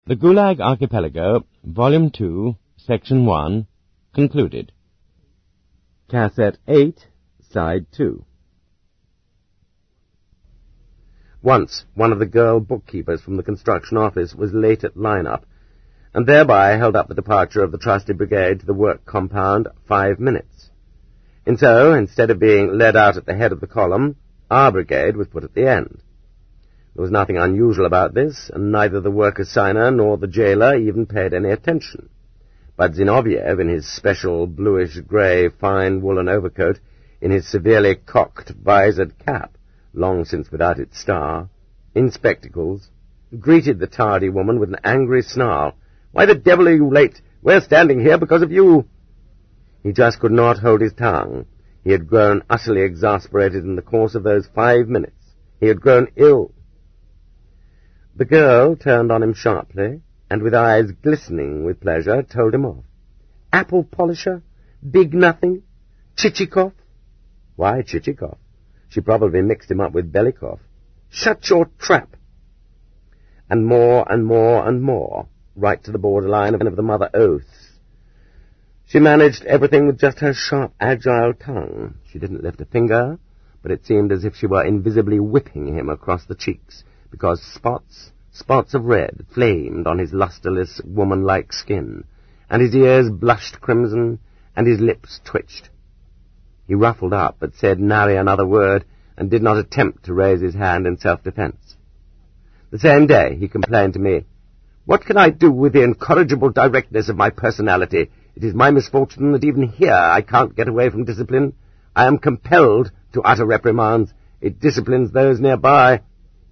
The Gulag Archipelago, Volume 2, Section 1, concluded. Cassette 8, Side 2. Once, one of the girl bookkeepers from the construction office was late at line-up, and thereby held up the departure of the trusty brigade to the work compound 5 minutes. And so, instead of being led out at the head of the column, our brigade was put at the end. There was nothing unusual about this, and neither the work assigner nor the jailer even paid any attention. But Zinoviev, in his special bluish-grey fine woolen overcoat, in his severely cocked visored cap, long since without its star, in spectacles, greeted the tardy woman with an angry snarl. "Why the devil are you late? We're standing here because of you." He just could not hold his tongue. He had grown utterly exasperated in the course of those 5 minutes. He had grown ill. The girl turned on him sharply, and with eyes glistening with pleasure, told him off. "Apple polisher? Big nothing? Chichikov?" Why Chichikov? She probably mixed him up with Belikov. "Shut your trap!" And more and more and more, right to the borderline of the mother oaths. She managed everything with just her sharp, agile tongue. She didn't lift a finger, but it seemed as if she were invisibly whipping him across the cheeks, because spots of red flamed on his lustreless, woman-like skin, and his ears blushed crimson, and his lips twitched. He ruffled up, but said nary another word, and did not attempt to raise his hand in self-defense. The same day he complained to me, "What can I do with the incorrigible directness of my personality? It is my misfortune that even here I can't get away from discipline. I am compelled to utter reprimands. It disciplines those nearby."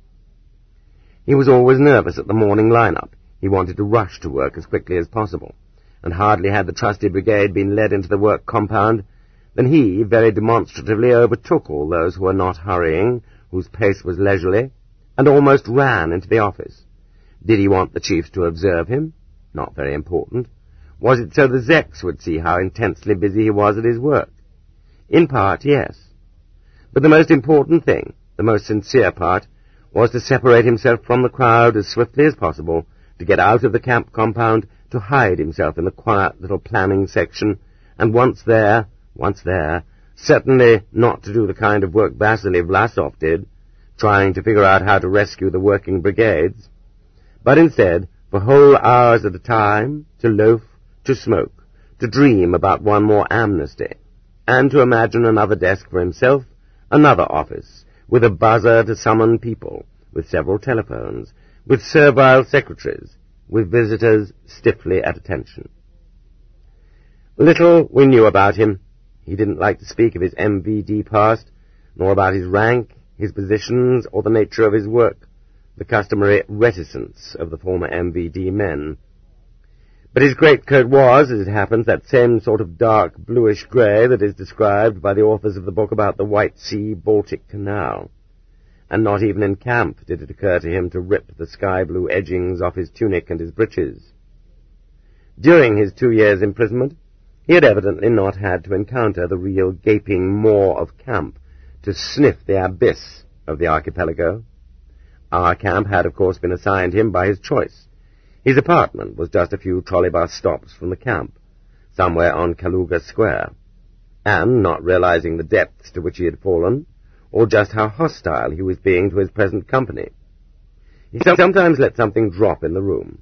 He was always nervous at the morning line-up. He wanted to rush to work as quickly as possible, and hardly had the trusty brigade been led into the work compound than he very demonstratively overtook all those who were not hurrying, whose pace was leisurely, and almost ran into the office. Did he want the chiefs to observe him? Not very important. Was it so the Zeks would see how intensely busy he was at his work? In part, yes. But the most important thing, the most sincere part, was to separate himself from the crowd as swiftly as possible, to get out of the camp compound, to hide himself in the quiet little planning section, and once there, certainly not to do the kind of work Vasily Vlasov did, trying to figure out how to rescue the working brigades, but instead, for whole hours at a time, to loaf, to smoke, to dream about one more amnesty, and to imagine another desk for himself, another office, with a buzzer to summon people, with several telephones, with servile secretaries, with visitors stiffly at attention. Little we knew about him. He didn't like to speak of his MVD past, nor about his rank, his positions, or the nature of his work, the customary reticence of the former MVD men. But his greatcoat was, as it happens, that same sort of dark bluish-grey that is described by the authors of the book about the White Sea-Baltic Canal. And not even in camp did it occur to him to rip the sky-blue edgings off his tunic and his breeches. During his 2 years' imprisonment, he had evidently not had to encounter the real gaping maw of camp to sniff the abyss of the archipelago. Our camp had, of course, been assigned him by his choice. His apartment was just a few trolley-bus stops from the camp, somewhere on Kaluga Square, and, not realizing the depths to which he had fallen, or just how hostile he was being to his present company, he sometimes let something drop in the room.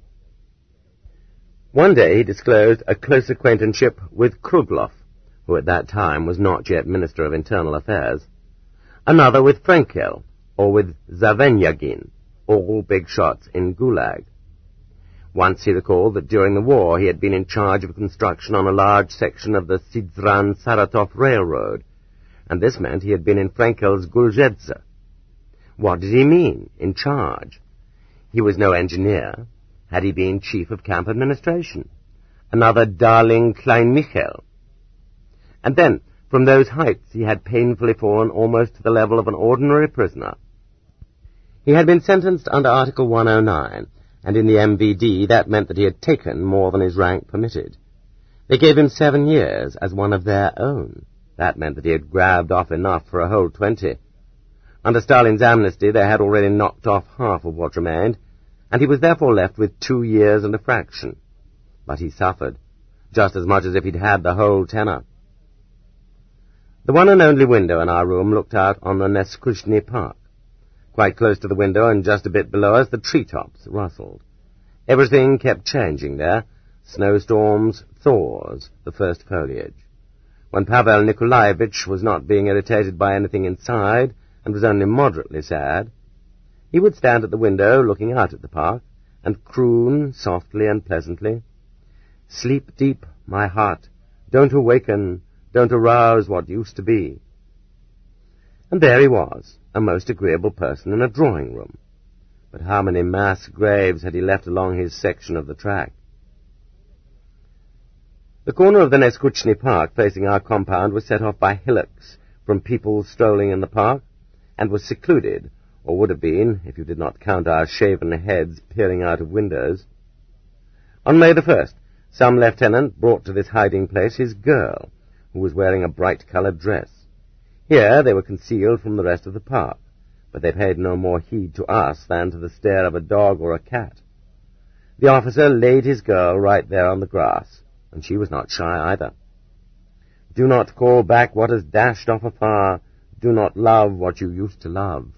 One day he disclosed a close acquaintanceship with Kruglov, who at that time was not yet Minister of Internal Affairs, another with Frenkel, or with Zavenyagin, all big shots in Gulag. Once he recalled that during the war he had been in charge of construction on a large section of the Syzran-Saratov Railroad, and this meant he had been in Frenkel's Gulzhedze. What did he mean, in charge? He was no engineer. Had he been chief of camp administration? Another darling Klein Michel? And then, from those heights he had painfully fallen almost to the level of an ordinary prisoner. He had been sentenced under Article 109, and in the MVD that meant that he had taken more than his rank permitted. They gave him 7 years as one of their own. That meant that he had grabbed off enough for a whole 20. Under Stalin's amnesty they had already knocked off half of what remained, and he was therefore left with 2 years and a fraction. But he suffered, just as much as if he'd had the whole tenor. The one and only window in our room looked out on the Neskushny Park. Quite close to the window and just a bit below us, the treetops rustled. Everything kept changing there. Snowstorms, thaws, the first foliage. When Pavel Nikolaevich was not being irritated by anything inside, and was only moderately sad, he would stand at the window looking out at the park, and croon softly and pleasantly, "Sleep deep, my heart, don't awaken, don't arouse what used to be." And there he was, a most agreeable person in a drawing-room. But how many mass graves had he left along his section of the track? The corner of the Neskuchny Park facing our compound was set off by hillocks from people strolling in the park, and was secluded, or would have been, if you did not count our shaven heads peering out of windows. On May the 1st, some lieutenant brought to this hiding-place his girl, who was wearing a bright-coloured dress. Here they were concealed from the rest of the park, but they paid no more heed to us than to the stare of a dog or a cat. The officer laid his girl right there on the grass, and she was not shy either. "Do not call back what has dashed off afar. Do not love what you used to love."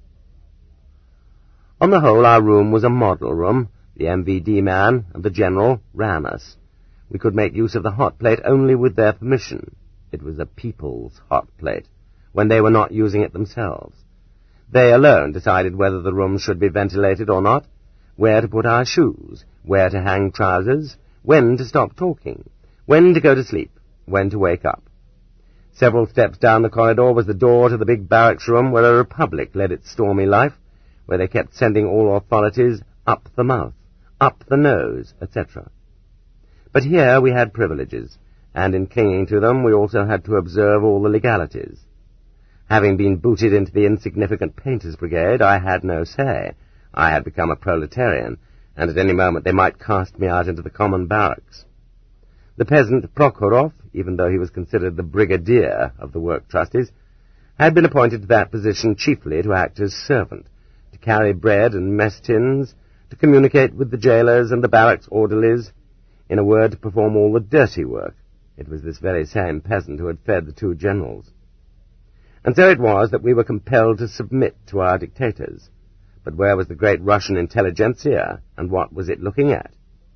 On the whole, our room was a model room. The MVD man and the general ran us. We could make use of the hot plate only with their permission. It was a people's hot plate, when they were not using it themselves. They alone decided whether the room should be ventilated or not, where to put our shoes, where to hang trousers, when to stop talking, when to go to sleep, when to wake up. Several steps down the corridor was the door to the big barracks room where a republic led its stormy life, where they kept sending all authorities up the mouth, up the nose, etc. But here we had privileges, and in clinging to them we also had to observe all the legalities. Having been booted into the insignificant painters' brigade, I had no say. I had become a proletarian, and at any moment they might cast me out into the common barracks. The peasant Prokhorov, even though he was considered the brigadier of the work trustees, had been appointed to that position chiefly to act as servant, to carry bread and mess tins, to communicate with the jailers and the barracks orderlies, in a word, to perform all the dirty work. It was this very same peasant who had fed the 2 generals. And so it was that we were compelled to submit to our dictators. But where was the great Russian intelligentsia, and what was it looking at?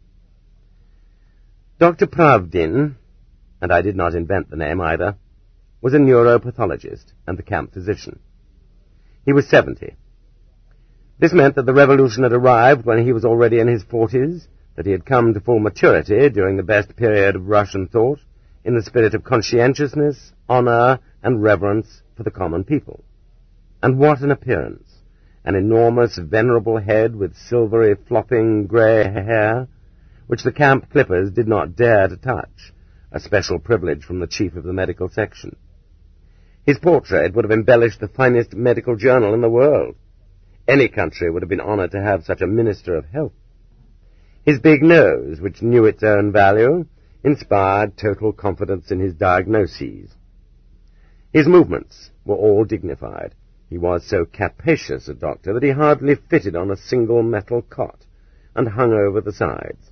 Dr. Pravdin, and I did not invent the name either, was a neuropathologist and the camp physician. He was 70. This meant that the revolution had arrived when he was already in his 40s, that he had come to full maturity during the best period of Russian thought, in the spirit of conscientiousness, honor, and reverence for the common people. And what an appearance! An enormous, venerable head with silvery, flopping grey hair, which the camp clippers did not dare to touch, a special privilege from the chief of the medical section. His portrait would have embellished the finest medical journal in the world. Any country would have been honored to have such a minister of health. His big nose, which knew its own value, inspired total confidence in his diagnoses. His movements were all dignified. He was so capacious a doctor that he hardly fitted on a single metal cot, and hung over the sides.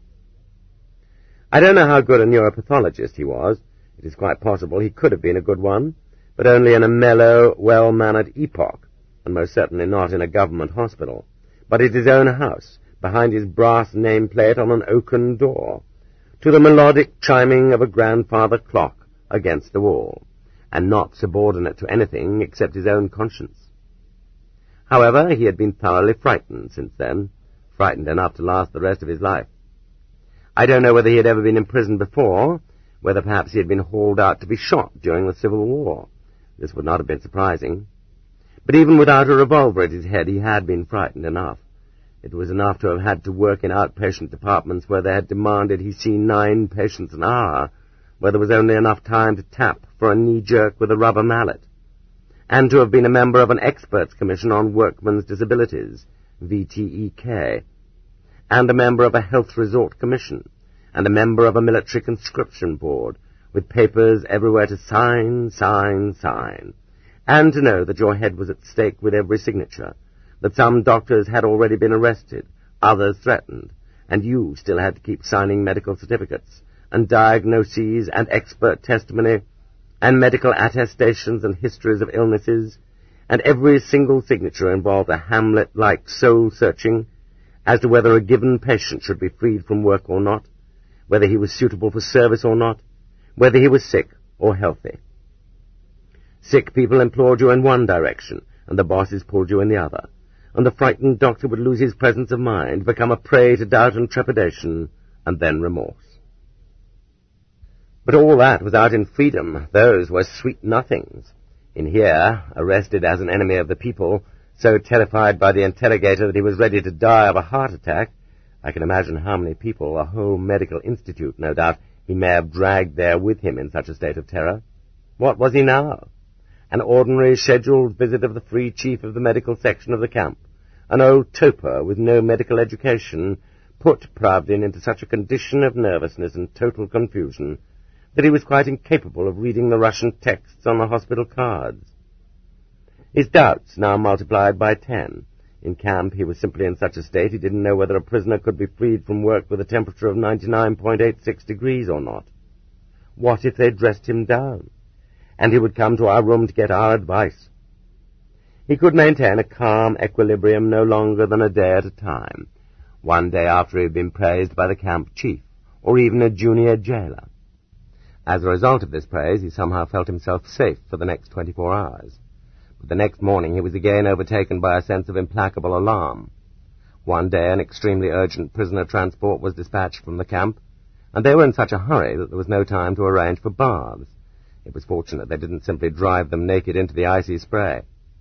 I don't know how good a neuropathologist he was. It is quite possible he could have been a good one, but only in a mellow, well-mannered epoch, and most certainly not in a government hospital, but at his own house, behind his brass nameplate on an oaken door, to the melodic chiming of a grandfather clock against the wall, and not subordinate to anything except his own conscience. However, he had been thoroughly frightened since then, frightened enough to last the rest of his life. I don't know whether he had ever been imprisoned before, whether perhaps he had been hauled out to be shot during the Civil War. This would not have been surprising. But even without a revolver at his head, he had been frightened enough. It was enough to have had to work in outpatient departments where they had demanded he see 9 patients an hour, where there was only enough time to tap for a knee-jerk with a rubber mallet, and to have been a member of an experts commission on workmen's disabilities, VTEK, and a member of a health resort commission, and a member of a military conscription board, with papers everywhere to sign, and to know that your head was at stake with every signature, that some doctors had already been arrested, others threatened, and you still had to keep signing medical certificates, and diagnoses, and expert testimony, and medical attestations and histories of illnesses, and every single signature involved a Hamlet-like soul-searching as to whether a given patient should be freed from work or not, whether he was suitable for service or not, whether he was sick or healthy. Sick people implored you in one direction, and the bosses pulled you in the other, and the frightened doctor would lose his presence of mind, become a prey to doubt and trepidation, and then remorse. But all that was out in freedom. Those were sweet nothings. In here, arrested as an enemy of the people, so terrified by the interrogator that he was ready to die of a heart attack, I can imagine how many people, a whole medical institute, no doubt, he may have dragged there with him in such a state of terror. What was he now? An ordinary scheduled visit of the free chief of the medical section of the camp, an old toper with no medical education, put Pravdin into such a condition of nervousness and total confusion that he was quite incapable of reading the Russian texts on the hospital cards. His doubts now multiplied by 10. In camp he was simply in such a state he didn't know whether a prisoner could be freed from work with a temperature of 99.86 degrees or not. What if they dressed him down, and he would come to our room to get our advice? He could maintain a calm equilibrium no longer than a day at a time, one day after he had been praised by the camp chief, or even a junior jailer. As a result of this praise, he somehow felt himself safe for the next 24 hours. But the next morning he was again overtaken by a sense of implacable alarm. One day an extremely urgent prisoner transport was dispatched from the camp, and they were in such a hurry that there was no time to arrange for baths. It was fortunate they didn't simply drive them naked into the icy spray.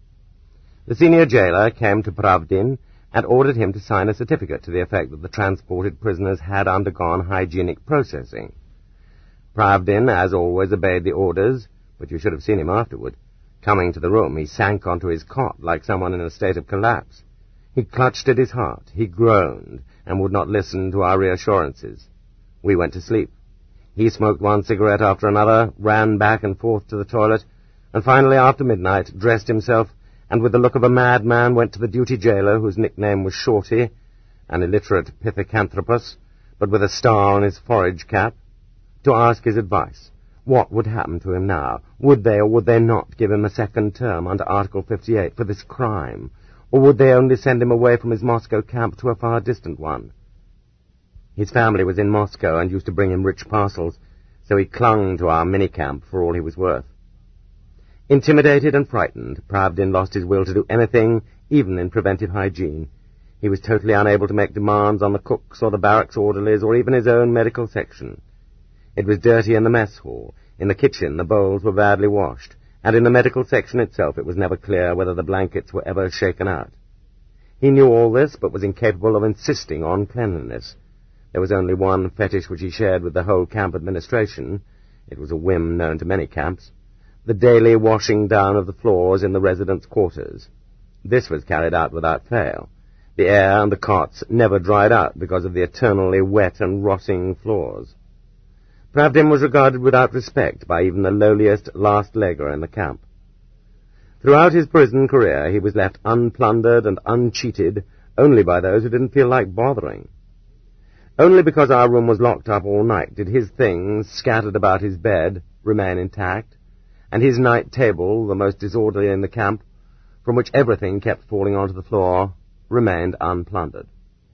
The senior jailer came to Pravdin and ordered him to sign a certificate to the effect that the transported prisoners had undergone hygienic processing. Pravdin, as always, obeyed the orders, but you should have seen him afterward. Coming to the room, he sank onto his cot like someone in a state of collapse. He clutched at his heart, he groaned, and would not listen to our reassurances. We went to sleep. He smoked one cigarette after another, ran back and forth to the toilet, and finally, after midnight, dressed himself, and with the look of a madman went to the duty jailer, whose nickname was Shorty, an illiterate pithecanthropus, but with a star on his forage cap, to ask his advice. What would happen to him now? Would they or would they not give him a second term under Article 58 for this crime? Or would they only send him away from his Moscow camp to a far distant one? His family was in Moscow and used to bring him rich parcels, so he clung to our mini-camp for all he was worth. Intimidated and frightened, Pravdin lost his will to do anything, even in preventive hygiene. He was totally unable to make demands on the cooks or the barracks orderlies or even his own medical section. It was dirty in the mess hall. In the kitchen, the bowls were badly washed, and in the medical section itself it was never clear whether the blankets were ever shaken out. He knew all this, but was incapable of insisting on cleanliness. There was only one fetish which he shared with the whole camp administration. It was a whim known to many camps: the daily washing down of the floors in the residents' quarters. This was carried out without fail. The air and the cots never dried out because of the eternally wet and rotting floors. Pravdin was regarded without respect by even the lowliest last-legger in the camp. Throughout his prison career he was left unplundered and uncheated only by those who didn't feel like bothering. Only because our room was locked up all night did his things, scattered about his bed, remain intact, and his night table, the most disorderly in the camp, from which everything kept falling onto the floor, remained unplundered.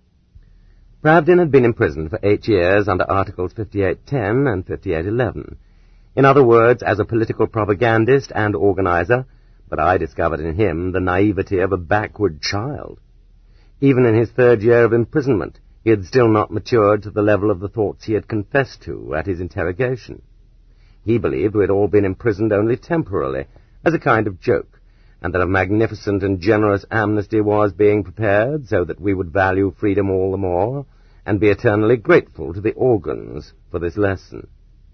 Pravdin had been imprisoned for 8 years under Articles 5810 and 5811. In other words, as a political propagandist and organizer, but I discovered in him the naivety of a backward child. Even in his 3rd year of imprisonment, he had still not matured to the level of the thoughts he had confessed to at his interrogation. He believed we had all been imprisoned only temporarily, as a kind of joke, and that a magnificent and generous amnesty was being prepared so that we would value freedom all the more and be eternally grateful to the organs for this lesson.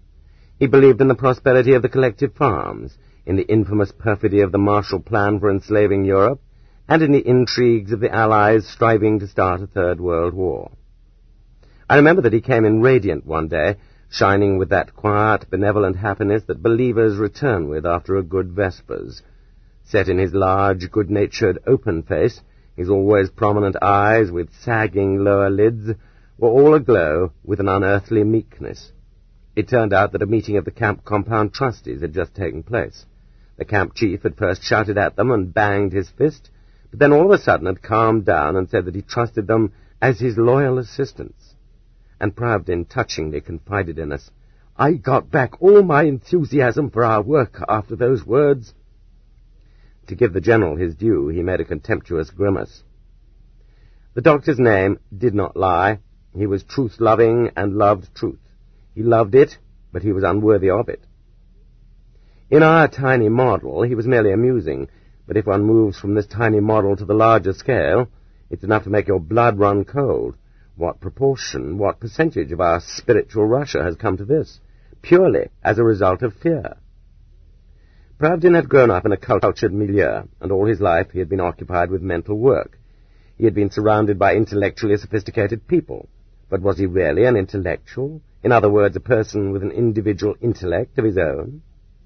He believed in the prosperity of the collective farms, in the infamous perfidy of the Marshall Plan for enslaving Europe, and in the intrigues of the Allies striving to start a Third World War. I remember that he came in radiant one day, shining with that quiet, benevolent happiness that believers return with after a good Vespers. Set in his large, good-natured, open face, His always prominent eyes, with sagging lower lids, were all aglow with an unearthly meekness. It turned out that a meeting of the camp compound trustees had just taken place. The camp chief had first shouted at them and banged his fist, but then all of a sudden had calmed down and said that he trusted them as his loyal assistants. And Pravdin touchingly confided in us, "I got back all my enthusiasm for our work after those words." To give the general his due, he made a contemptuous grimace. The doctor's name did not lie. He was truth-loving and loved truth. He loved it, but he was unworthy of it. In our tiny model, he was merely amusing, but if one moves from this tiny model to the larger scale, it's enough to make your blood run cold. What proportion, what percentage of our spiritual Russia has come to this, purely as a result of fear? Pravdin had grown up in a cultured milieu, and all his life he had been occupied with mental work. He had been surrounded by intellectually sophisticated people. But was he really an intellectual? In other words, a person with an individual intellect of his own?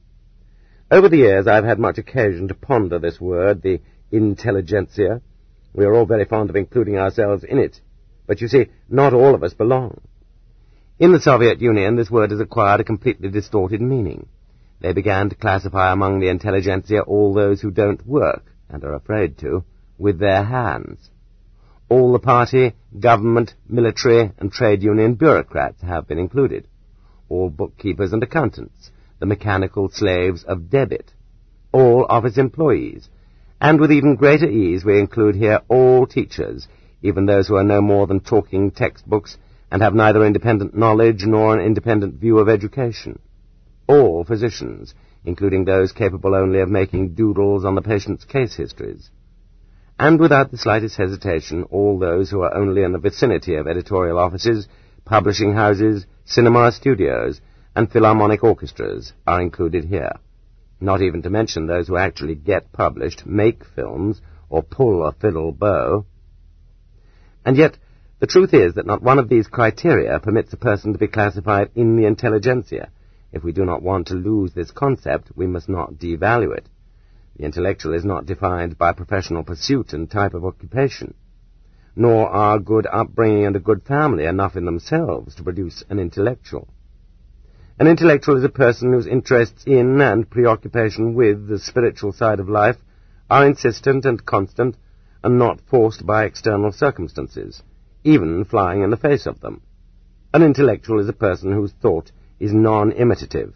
Over the years, I have had much occasion to ponder this word, the intelligentsia. We are all very fond of including ourselves in it. But you see, not all of us belong. In the Soviet Union, this word has acquired a completely distorted meaning. They began to classify among the intelligentsia all those who don't work, and are afraid to, with their hands. All the party, government, military, and trade union bureaucrats have been included. All bookkeepers and accountants, the mechanical slaves of debit, all office employees, and with even greater ease we include here all teachers, even those who are no more than talking textbooks and have neither independent knowledge nor an independent view of education. All physicians, including those capable only of making doodles on the patient's case histories. And without the slightest hesitation, all those who are only in the vicinity of editorial offices, publishing houses, cinema studios, and philharmonic orchestras are included here. Not even to mention those who actually get published, make films, or pull a fiddle bow. And yet, the truth is that not one of these criteria permits a person to be classified in the intelligentsia. If we do not want to lose this concept, we must not devalue it. The intellectual is not defined by professional pursuit and type of occupation, nor are good upbringing and a good family enough in themselves to produce an intellectual. An intellectual is a person whose interests in and preoccupation with the spiritual side of life are insistent and constant and not forced by external circumstances, even flying in the face of them. An intellectual is a person whose thought is non-imitative.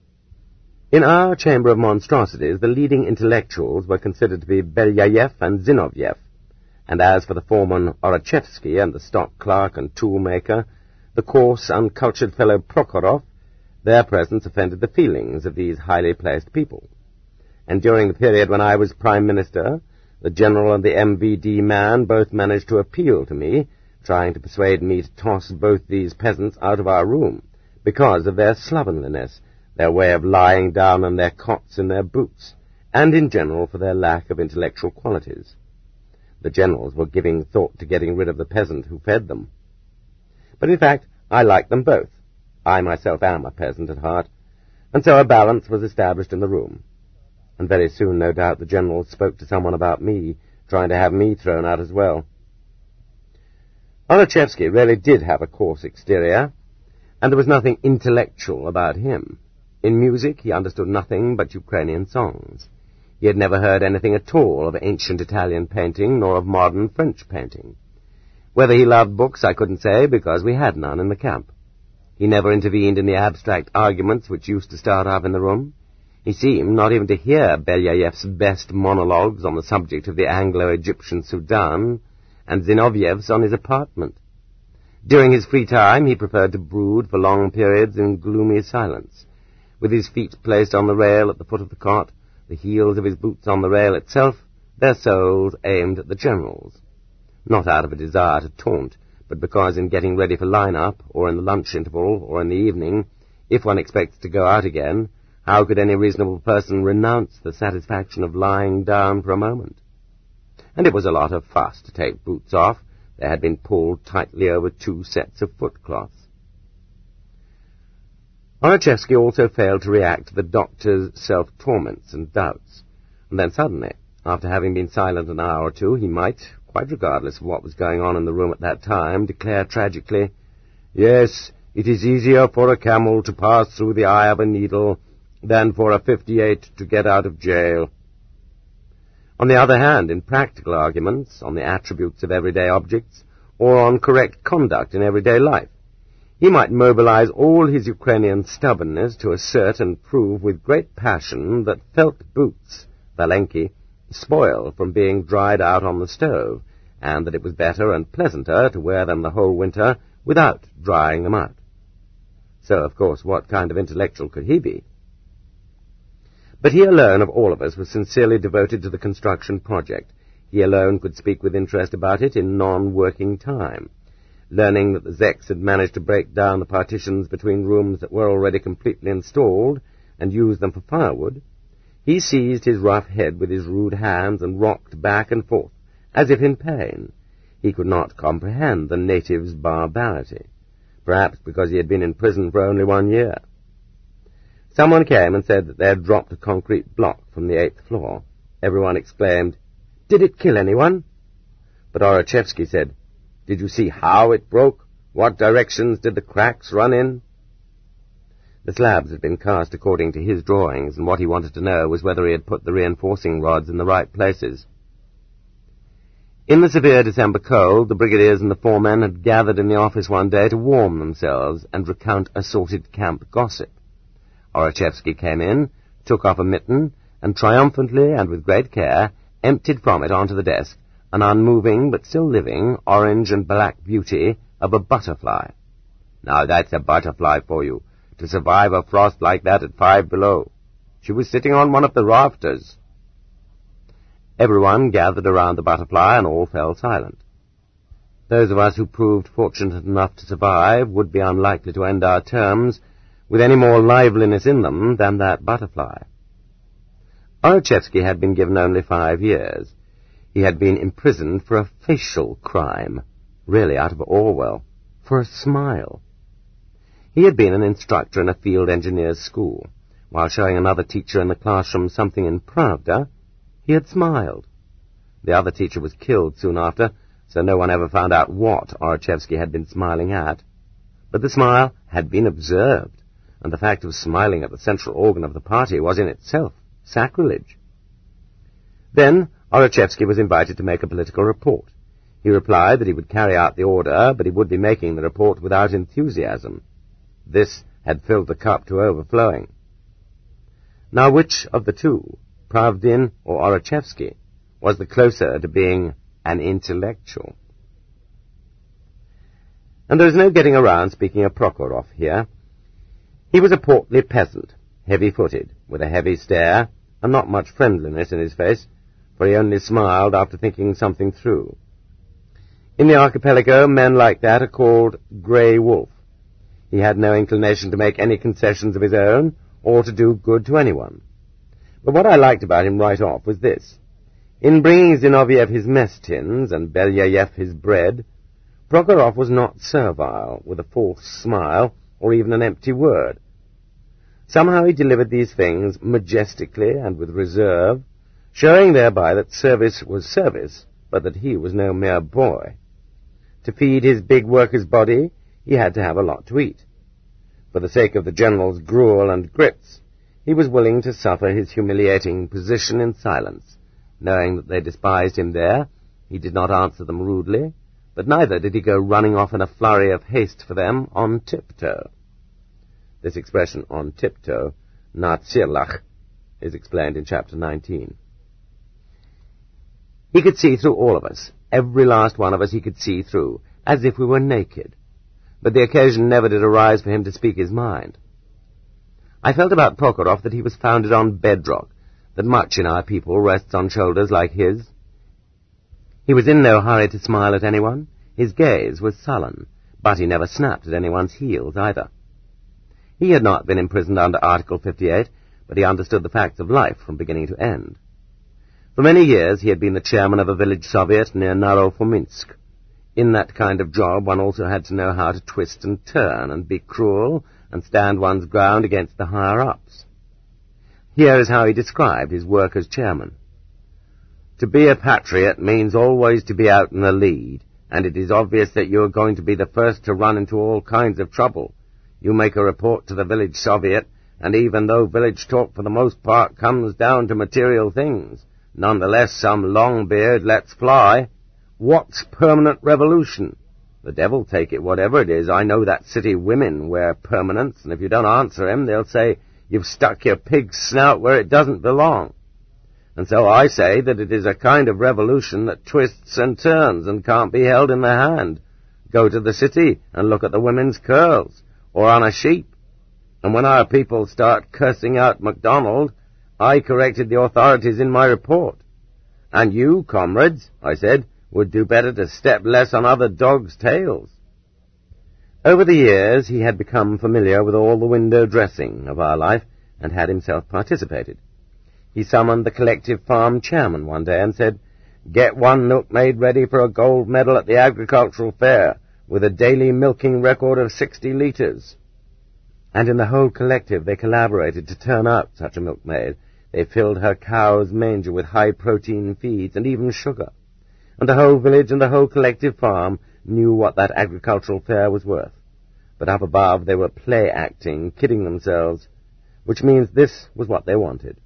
In our chamber of monstrosities, the leading intellectuals were considered to be Belyayev and Zinoviev, and as for the foreman Orachevsky and the stock clerk and tool-maker, the coarse, uncultured fellow Prokhorov, their presence offended the feelings of these highly placed people. And during the period when I was Prime Minister, the General and the MVD man both managed to appeal to me, trying to persuade me to toss both these peasants out of our room, because of their slovenliness, their way of lying down on their cots in their boots, and in general for their lack of intellectual qualities. The generals were giving thought to getting rid of the peasant who fed them. But in fact, I liked them both. I myself am a peasant at heart, and so a balance was established in the room. And very soon, no doubt, the generals spoke to someone about me, trying to have me thrown out as well. Orachevsky really did have a coarse exterior, and there was nothing intellectual about him. In music, he understood nothing but Ukrainian songs. He had never heard anything at all of ancient Italian painting, nor of modern French painting. Whether he loved books, I couldn't say, because we had none in the camp. He never intervened in the abstract arguments which used to start up in the room. He seemed not even to hear Belyayev's best monologues on the subject of the Anglo-Egyptian Sudan, and Zinoviev's on his apartment. During his free time, he preferred to brood for long periods in gloomy silence, with his feet placed on the rail at the foot of the cot, the heels of his boots on the rail itself, their soles aimed at the generals. Not out of a desire to taunt, but because in getting ready for line-up, or in the lunch interval, or in the evening, if one expects to go out again, how could any reasonable person renounce the satisfaction of lying down for a moment? And it was a lot of fuss to take boots off. They had been pulled tightly over 2 sets of foot-cloths. Orachevsky also failed to react to the doctor's self-torments and doubts, and then suddenly, after having been silent an hour or two, he might, quite regardless of what was going on in the room at that time, declare tragically, "Yes, it is easier for a camel to pass through the eye of a needle than for a 58 to get out of jail." On the other hand, in practical arguments, on the attributes of everyday objects, or on correct conduct in everyday life, he might mobilize all his Ukrainian stubbornness to assert and prove with great passion that felt boots, Valenki, spoil from being dried out on the stove, and that it was better and pleasanter to wear them the whole winter without drying them out. So, of course, what kind of intellectual could he be? But he alone of all of us was sincerely devoted to the construction project. He alone could speak with interest about it in non-working time. Learning that the Zeks had managed to break down the partitions between rooms that were already completely installed and use them for firewood, he seized his rough head with his rude hands and rocked back and forth, as if in pain. He could not comprehend the natives' barbarity, perhaps because he had been in prison for only 1 year. Someone came and said that they had dropped a concrete block from the 8th floor. Everyone exclaimed, "Did it kill anyone?" But Orachevsky said, "Did you see how it broke? What directions did the cracks run in?" The slabs had been cast according to his drawings, and what he wanted to know was whether he had put the reinforcing rods in the right places. In the severe December cold, the brigadiers and the foremen had gathered in the office one day to warm themselves and recount assorted camp gossip. Orachevsky came in, took off a mitten, and triumphantly and with great care emptied from it onto the desk an unmoving but still living orange and black beauty of a butterfly. "Now that's a butterfly for you, to survive a frost like that at 5 below. She was sitting on one of the rafters." Everyone gathered around the butterfly, and all fell silent. Those of us who proved fortunate enough to survive would be unlikely to end our terms with any more liveliness in them than that butterfly. Orachevsky had been given only 5 years. He had been imprisoned for a facial crime, really out of Orwell, for a smile. He had been an instructor in a field engineer's school. While showing another teacher in the classroom something in Pravda, he had smiled. The other teacher was killed soon after, so no one ever found out what Orachevsky had been smiling at. But the smile had been observed, and the fact of smiling at the central organ of the party was in itself sacrilege. Then Orachevsky was invited to make a political report. He replied that he would carry out the order, but he would be making the report without enthusiasm. This had filled the cup to overflowing. Now which of the two, Pravdin or Orachevsky, was the closer to being an intellectual? And there is no getting around speaking of Prokhorov here. He was a portly peasant, heavy-footed, with a heavy stare, and not much friendliness in his face, for he only smiled after thinking something through. In the archipelago, men like that are called grey wolf. He had no inclination to make any concessions of his own, or to do good to anyone. But what I liked about him right off was this. In bringing Zinoviev his mess tins and Belyayev his bread, Prokhorov was not servile, with a false smile, or even an empty word. Somehow he delivered these things majestically and with reserve, showing thereby that service was service, but that he was no mere boy. To feed his big worker's body, he had to have a lot to eat. For the sake of the general's gruel and grits, he was willing to suffer his humiliating position in silence. Knowing that they despised him there, he did not answer them rudely, but neither did he go running off in a flurry of haste for them on tiptoe. This expression, on tiptoe, na tsirlach, is explained in chapter 19. He could see through all of us. Every last one of us he could see through, as if we were naked. But the occasion never did arise for him to speak his mind. I felt about Prokhorov that he was founded on bedrock, that much in our people rests on shoulders like his. He was in no hurry to smile at anyone. His gaze was sullen, but he never snapped at anyone's heels either. He had not been imprisoned under Article 58, but he understood the facts of life from beginning to end. For many years he had been the chairman of a village soviet near Narofominsk. In that kind of job one also had to know how to twist and turn and be cruel and stand one's ground against the higher-ups. Here is how he described his work as chairman. To be a patriot means always to be out in the lead, and it is obvious that you are going to be the first to run into all kinds of trouble. You make a report to the village Soviet, and even though village talk for the most part comes down to material things, nonetheless some long-beard lets fly. What's permanent revolution? The devil take it, whatever it is. I know that city women wear permanents, and if you don't answer him, they'll say you've stuck your pig's snout where it doesn't belong. And so I say that it is a kind of revolution that twists and turns and can't be held in the hand. Go to the city and look at the women's curls, or on a sheep. And when our people start cursing out MacDonald, I corrected the authorities in my report. And you, comrades, I said, would do better to step less on other dogs' tails. Over the years he had become familiar with all the window dressing of our life and had himself participated. He summoned the collective farm chairman one day and said, "Get one milkmaid ready for a gold medal at the agricultural fair, with a daily milking record of 60 litres. And in the whole collective they collaborated to turn out such a milkmaid. They filled her cow's manger with high-protein feeds and even sugar. And the whole village and the whole collective farm knew what that agricultural fair was worth. But up above they were play-acting, kidding themselves, which means this was what they wanted."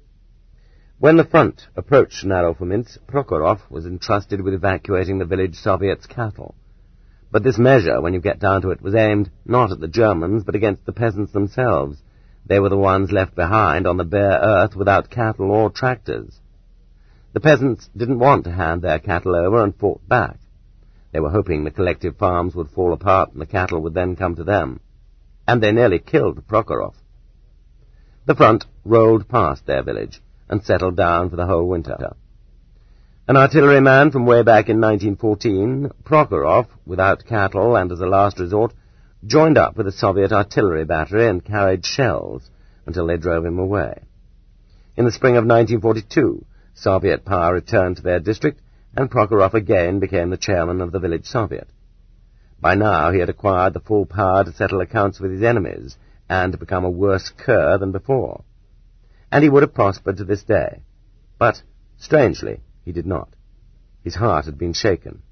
When the front approached Narrow-Fominsk, Prokhorov was entrusted with evacuating the village Soviet's cattle. But this measure, when you get down to it, was aimed not at the Germans, but against the peasants themselves. They were the ones left behind on the bare earth without cattle or tractors. The peasants didn't want to hand their cattle over and fought back. They were hoping the collective farms would fall apart and the cattle would then come to them. And they nearly killed Prokhorov. The front rolled past their village and settled down for the whole winter. An artilleryman from way back in 1914, Prokhorov, without cattle and as a last resort, joined up with a Soviet artillery battery and carried shells until they drove him away. In the spring of 1942, Soviet power returned to their district, and Prokhorov again became the chairman of the village Soviet. By now he had acquired the full power to settle accounts with his enemies and to become a worse cur than before. And he would have prospered to this day. But, strangely, he did not. His heart had been shaken.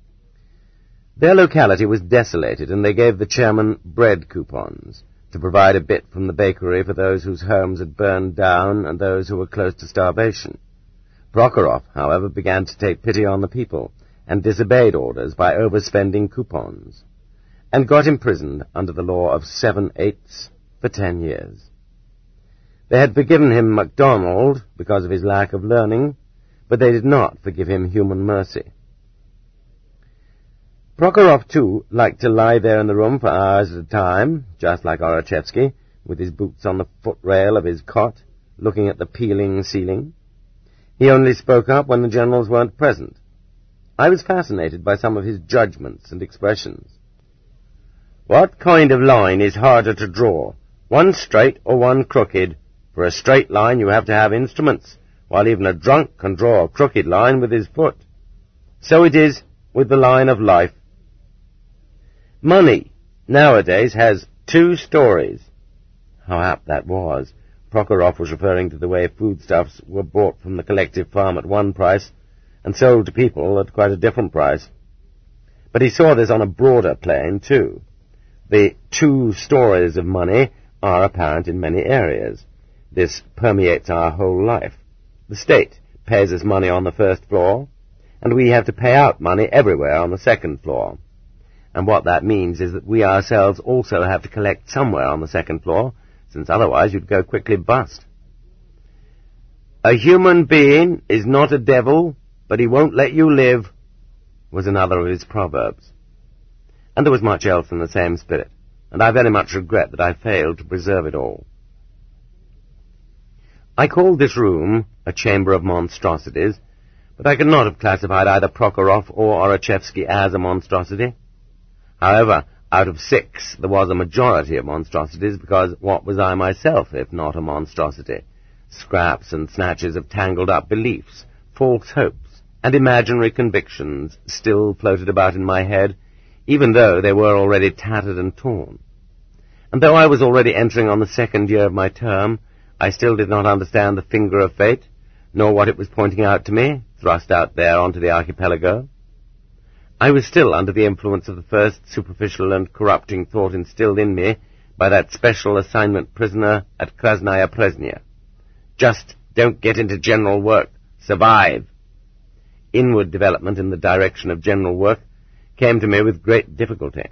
Their locality was desolated, and they gave the chairman bread coupons to provide a bit from the bakery for those whose homes had burned down and those who were close to starvation. Prokhorov, however, began to take pity on the people and disobeyed orders by overspending coupons, and got imprisoned under the law of 7/8 for 10 years. They had forgiven him MacDonald because of his lack of learning, but they did not forgive him human mercy. Prokhorov, too, liked to lie there in the room for hours at a time, just like Orachevsky, with his boots on the footrail of his cot, looking at the peeling ceiling. He only spoke up when the generals weren't present. I was fascinated by some of his judgments and expressions. "What kind of line is harder to draw, one straight or one crooked? For a straight line you have to have instruments, while even a drunk can draw a crooked line with his foot. So it is with the line of life. Money, nowadays, has 2 stories. How apt that was. Prokhorov was referring to the way foodstuffs were bought from the collective farm at one price and sold to people at quite a different price. But he saw this on a broader plane, too. The 2 stories of money are apparent in many areas. This permeates our whole life. The state pays us money on the first floor, and we have to pay out money everywhere on the second floor. And what that means is that we ourselves also have to collect somewhere on the second floor, since otherwise you'd go quickly bust. A human being is not a devil, but he won't let you live, was another of his proverbs. And there was much else in the same spirit, and I very much regret that I failed to preserve it all. I called this room a chamber of monstrosities, but I could not have classified either Prokhorov or Orachevsky as a monstrosity. However, out of 6, there was a majority of monstrosities, because what was I myself, if not a monstrosity? Scraps and snatches of tangled-up beliefs, false hopes, and imaginary convictions still floated about in my head, even though they were already tattered and torn. And though I was already entering on the 2nd year of my term, I still did not understand the finger of fate, nor what it was pointing out to me, thrust out there onto the archipelago. I was still under the influence of the first superficial and corrupting thought instilled in me by that special assignment prisoner at Krasnaya Presnya. Just don't get into general work. Survive. Inward development in the direction of general work came to me with great difficulty.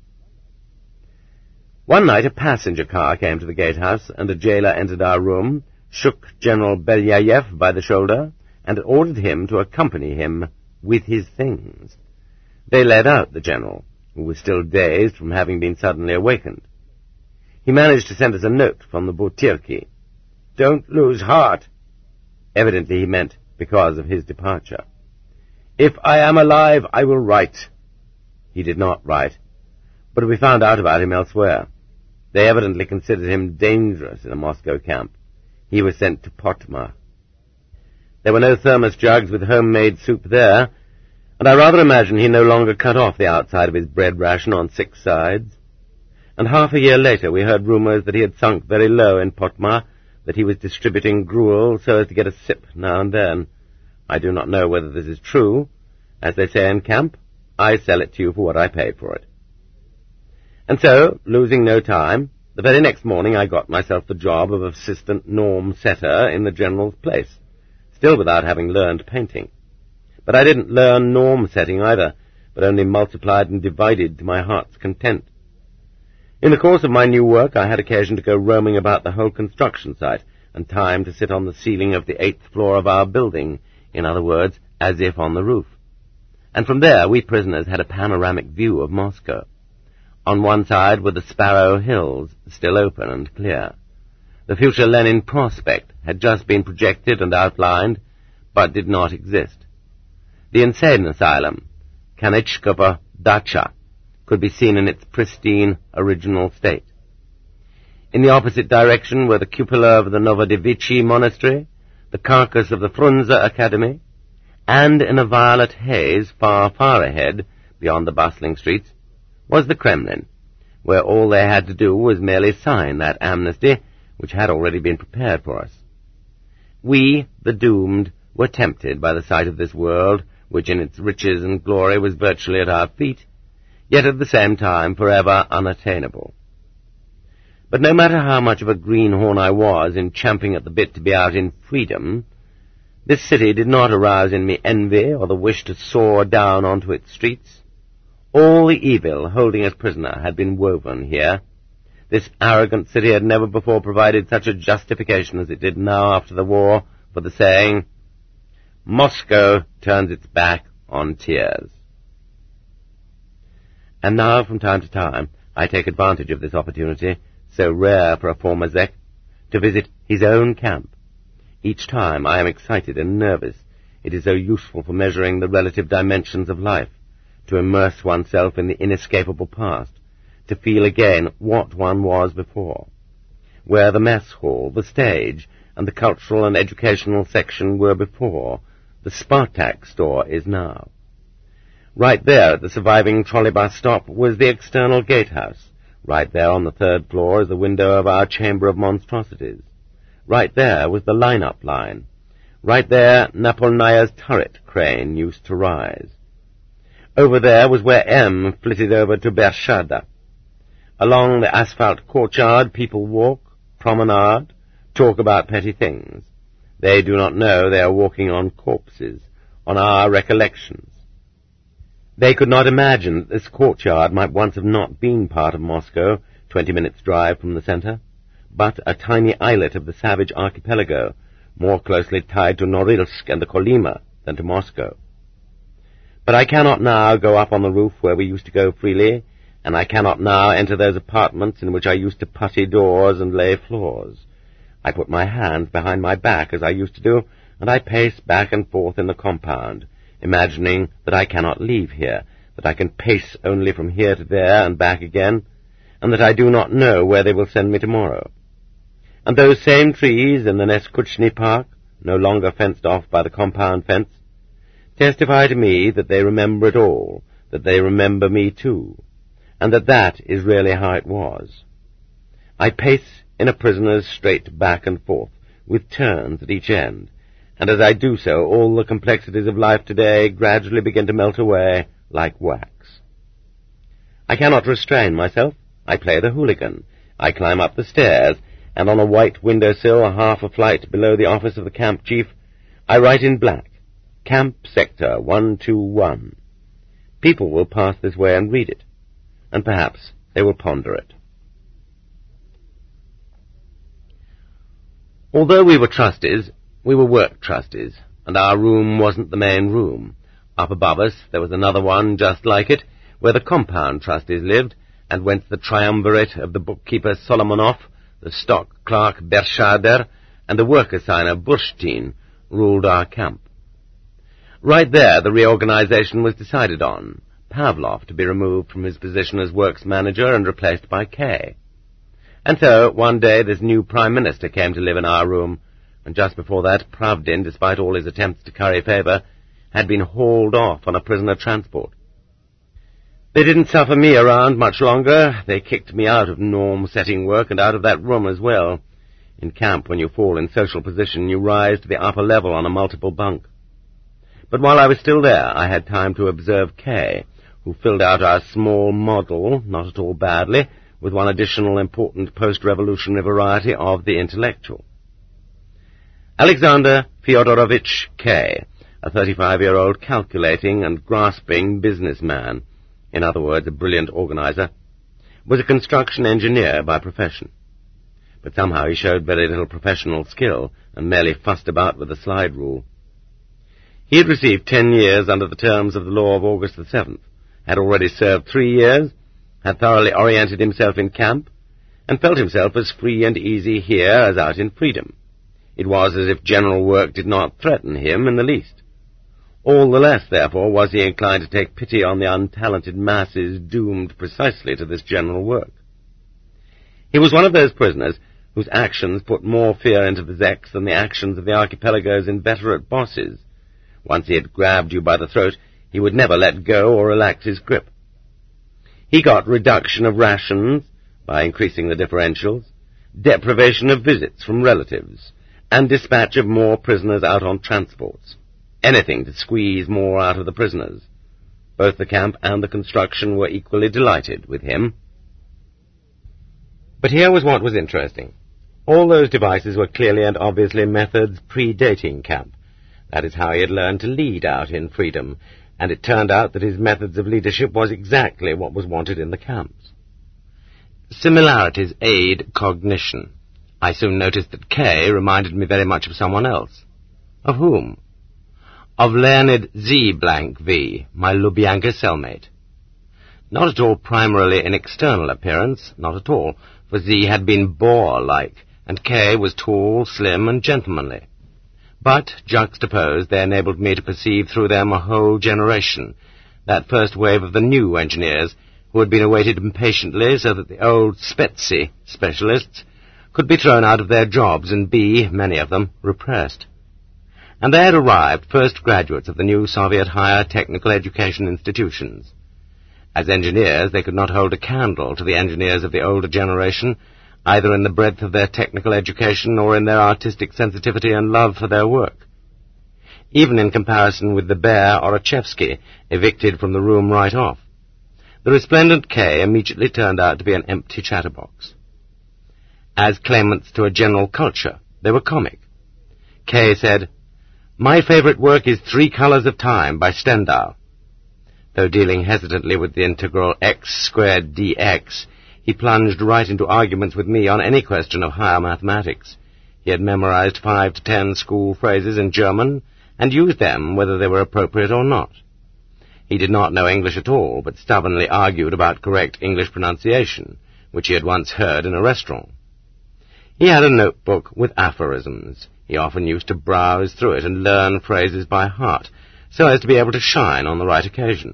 One night a passenger car came to the gatehouse, and a jailer entered our room, shook General Belyayev by the shoulder, and ordered him to accompany him with his things. They led out the general, who was still dazed from having been suddenly awakened. He managed to send us a note from the Butyrki. "Don't lose heart." Evidently he meant because of his departure. "If I am alive, I will write." He did not write, but we found out about him elsewhere. They evidently considered him dangerous in a Moscow camp. He was sent to Potma. There were no thermos jugs with homemade soup there, and I rather imagine he no longer cut off the outside of his bread ration on 6 sides. And half a year later we heard rumours that he had sunk very low in Potma, that he was distributing gruel so as to get a sip now and then. I do not know whether this is true. As they say in camp, I sell it to you for what I pay for it. And so, losing no time, the very next morning I got myself the job of assistant norm setter in the general's place, still without having learned painting. But I didn't learn norm setting either, but only multiplied and divided to my heart's content. In the course of my new work I had occasion to go roaming about the whole construction site, and time to sit on the ceiling of the 8th floor of our building, in other words, as if on the roof. And from there we prisoners had a panoramic view of Moscow. On one side were the Sparrow Hills, still open and clear. The future Lenin Prospect had just been projected and outlined, but did not exist. The insane asylum, Kanechkova Dacha, could be seen in its pristine, original state. In the opposite direction were the cupola of the Novodevichy Monastery, the carcass of the Frunze Academy, and in a violet haze far, far ahead, beyond the bustling streets, was the Kremlin, where all they had to do was merely sign that amnesty which had already been prepared for us. We, the doomed, were tempted by the sight of this world, which in its riches and glory was virtually at our feet, yet at the same time forever unattainable. But no matter how much of a greenhorn I was in champing at the bit to be out in freedom, this city did not arouse in me envy or the wish to soar down onto its streets. All the evil holding us prisoner had been woven here. This arrogant city had never before provided such a justification as it did now after the war for the saying, "Moscow turns its back on tears." And now, from time to time, I take advantage of this opportunity, so rare for a former Zek, to visit his own camp. Each time I am excited and nervous. It is so useful for measuring the relative dimensions of life, to immerse oneself in the inescapable past, to feel again what one was before, where the mess hall, the stage, and the cultural and educational section were before, the Spartak store is now. Right there at the surviving trolleybus stop was the external gatehouse. Right there on the 3rd floor is the window of our chamber of monstrosities. Right there was the line-up line. Right there Napolnaya's turret crane used to rise. Over there was where M flitted over to Bershada. Along the asphalt courtyard people walk, promenade, talk about petty things. They do not know they are walking on corpses, on our recollections. They could not imagine that this courtyard might once have not been part of Moscow, 20 minutes' drive from the center, but a tiny islet of the savage archipelago, more closely tied to Norilsk and the Kolyma than to Moscow. But I cannot now go up on the roof where we used to go freely, and I cannot now enter those apartments in which I used to putty doors and lay floors. I put my hands behind my back as I used to do, and I pace back and forth in the compound, imagining that I cannot leave here, that I can pace only from here to there and back again, and that I do not know where they will send me tomorrow. And those same trees in the Neskuchny Park, no longer fenced off by the compound fence, testify to me that they remember it all, that they remember me too, and that is really how it was. I pace in a prisoner's straight back and forth, with turns at each end, and as I do so, all the complexities of life today gradually begin to melt away like wax. I cannot restrain myself. I play the hooligan. I climb up the stairs, and on a white windowsill, half a flight below the office of the camp chief, I write in black, Camp Sector 121. People will pass this way and read it, and perhaps they will ponder it. Although we were trustees, we were work trustees, and our room wasn't the main room. Up above us there was another one just like it, where the compound trustees lived, and whence the triumvirate of the bookkeeper Solomonov, the stock clerk Bershader, and the work assigner Burshtin ruled our camp. Right there the reorganization was decided on, Pavlov to be removed from his position as works manager and replaced by Kay. And so, one day, this new Prime Minister came to live in our room, and just before that, Pravdin, despite all his attempts to curry favour, had been hauled off on a prisoner transport. They didn't suffer me around much longer. They kicked me out of norm-setting work and out of that room as well. In camp, when you fall in social position, you rise to the upper level on a multiple bunk. But while I was still there, I had time to observe Kay, who filled out our small model, not at all badly, with one additional important post-revolutionary variety of the intellectual. Alexander Fyodorovich Kay, a 35-year-old calculating and grasping businessman, in other words, a brilliant organizer, was a construction engineer by profession. But somehow he showed very little professional skill and merely fussed about with the slide rule. He had received 10 years under the terms of the law of August the 7th, had already served 3 years, had thoroughly oriented himself in camp, and felt himself as free and easy here as out in freedom. It was as if general work did not threaten him in the least. All the less, therefore, was he inclined to take pity on the untalented masses doomed precisely to this general work. He was one of those prisoners whose actions put more fear into the Zeks than the actions of the archipelago's inveterate bosses. Once he had grabbed you by the throat, he would never let go or relax his grip. He got reduction of rations by increasing the differentials, deprivation of visits from relatives, and dispatch of more prisoners out on transports. Anything to squeeze more out of the prisoners. Both the camp and the construction were equally delighted with him. But here was what was interesting. All those devices were clearly and obviously methods predating camp. That is how he had learned to lead out in freedom, and it turned out that his methods of leadership was exactly what was wanted in the camps. Similarities aid cognition. I soon noticed that Kay reminded me very much of someone else. Of whom? Of Leonid Z-V, my Lubyanka cellmate. Not at all primarily in external appearance, not at all, for Z had been boar-like, and Kay was tall, slim, and gentlemanly. But, juxtaposed, they enabled me to perceive through them a whole generation, that first wave of the new engineers, who had been awaited impatiently so that the old Spetsy specialists could be thrown out of their jobs and be, many of them, repressed. And they had arrived, first graduates of the new Soviet higher technical education institutions. As engineers, they could not hold a candle to the engineers of the older generation, either in the breadth of their technical education or in their artistic sensitivity and love for their work. Even in comparison with the bare Orachevsky, evicted from the room right off, the resplendent Kay immediately turned out to be an empty chatterbox. As claimants to a general culture, they were comic. Kay said, "My favorite work is 3 Colors of Time by Stendhal." Though dealing hesitantly with the integral x squared dx, he plunged right into arguments with me on any question of higher mathematics. He had memorized 5 to 10 school phrases in German, and used them whether they were appropriate or not. He did not know English at all, but stubbornly argued about correct English pronunciation, which he had once heard in a restaurant. He had a notebook with aphorisms. He often used to browse through it and learn phrases by heart, so as to be able to shine on the right occasion.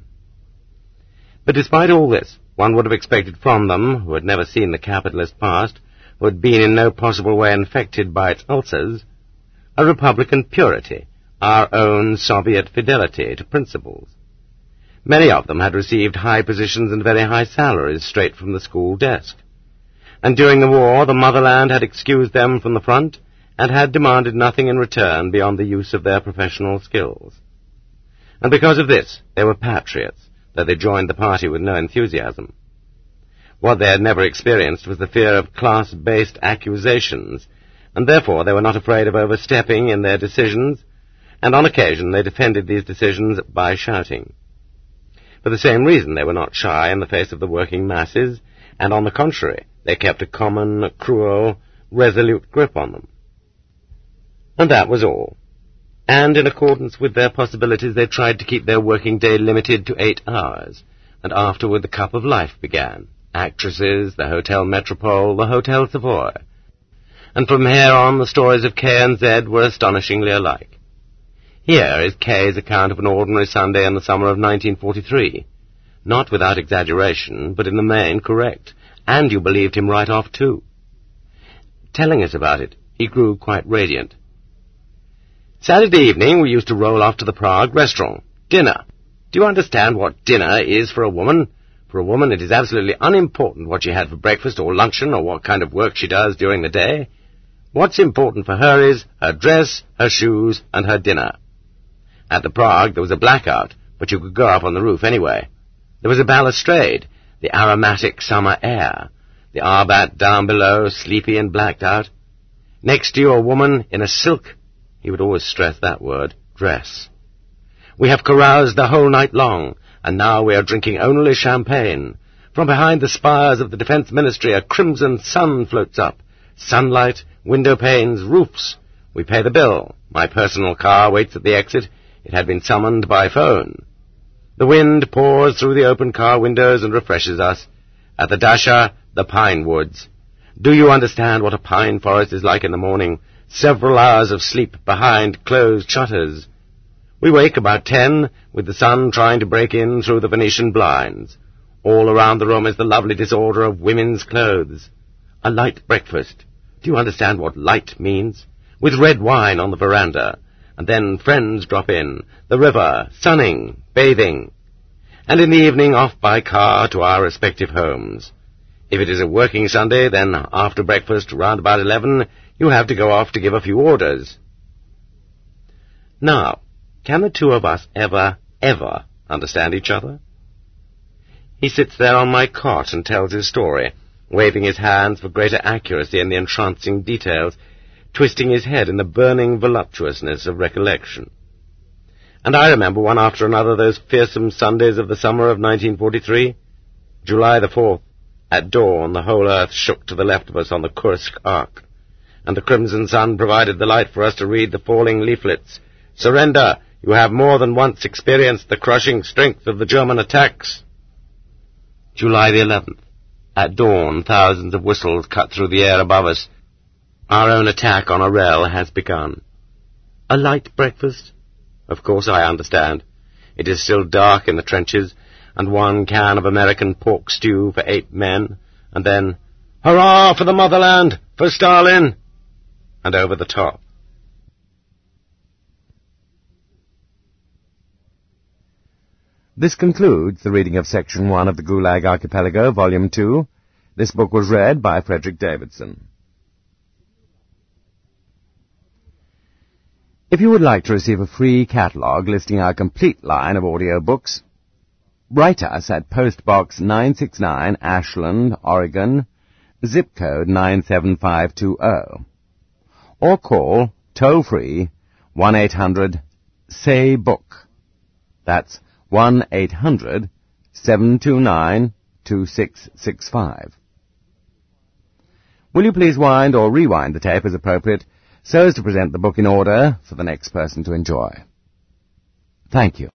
But despite all this, one would have expected from them, who had never seen the capitalist past, who had been in no possible way infected by its ulcers, a Republican purity, our own Soviet fidelity to principles. Many of them had received high positions and very high salaries straight from the school desk. And during the war, the motherland had excused them from the front and had demanded nothing in return beyond the use of their professional skills. And because of this, they were patriots, though they joined the party with no enthusiasm. What they had never experienced was the fear of class-based accusations, and therefore they were not afraid of overstepping in their decisions, and on occasion they defended these decisions by shouting. For the same reason they were not shy in the face of the working masses, and on the contrary, they kept a common, cruel, resolute grip on them. And that was all. And in accordance with their possibilities they tried to keep their working day limited to 8 hours, and afterward the cup of life began. Actresses, the Hotel Metropole, the Hotel Savoy. And from here on the stories of K and Z were astonishingly alike. Here is K's account of an ordinary Sunday in the summer of 1943. Not without exaggeration, but in the main correct. And you believed him right off, too. Telling us about it, he grew quite radiant. Saturday evening we used to roll off to the Prague restaurant. Dinner. Do you understand what dinner is for a woman? For a woman it is absolutely unimportant what she had for breakfast or luncheon or what kind of work she does during the day. What's important for her is her dress, her shoes, and her dinner. At the Prague there was a blackout, but you could go up on the roof anyway. There was a balustrade, the aromatic summer air, the Arbat down below, sleepy and blacked out. Next to you a woman in a silk, he would always stress that word, dress. We have caroused the whole night long, and now we are drinking only champagne. From behind the spires of the Defense Ministry a crimson sun floats up. Sunlight, window panes, roofs. We pay the bill. My personal car waits at the exit. It had been summoned by phone. The wind pours through the open car windows and refreshes us. At the Dasha, the pine woods. Do you understand what a pine forest is like in the morning? Several hours of sleep behind closed shutters. We wake about 10, with the sun trying to break in through the Venetian blinds. All around the room is the lovely disorder of women's clothes. A light breakfast. Do you understand what light means? With red wine on the veranda. And then friends drop in. The river, sunning, bathing. And in the evening off by car to our respective homes. If it is a working Sunday, then after breakfast, round about 11, you have to go off to give a few orders. Now, can the two of us ever understand each other? He sits there on my cot and tells his story, waving his hands for greater accuracy in the entrancing details, twisting his head in the burning voluptuousness of recollection. And I remember one after another those fearsome Sundays of the summer of 1943. July the 4th, at dawn the whole earth shook to the left of us on the Kursk arc, and the crimson sun provided the light for us to read the falling leaflets. Surrender! You have more than once experienced the crushing strength of the German attacks. July the 11th. At dawn, thousands of whistles cut through the air above us. Our own attack on Orel has begun. A light breakfast? Of course I understand. It is still dark in the trenches, and 1 can of American pork stew for 8 men, and then, hurrah for the motherland, for Stalin! And over the top. This concludes the reading of Section 1 of the Gulag Archipelago, Volume 2. This book was read by Frederick Davidson. If you would like to receive a free catalogue listing our complete line of audio books, write us at Post Box 969, Ashland, Oregon, zip code 97520, or call toll-free 1-800-SAY-BOOK. That's 1-800-729-2665. Will you please wind or rewind the tape as appropriate, so as to present the book in order for the next person to enjoy? Thank you.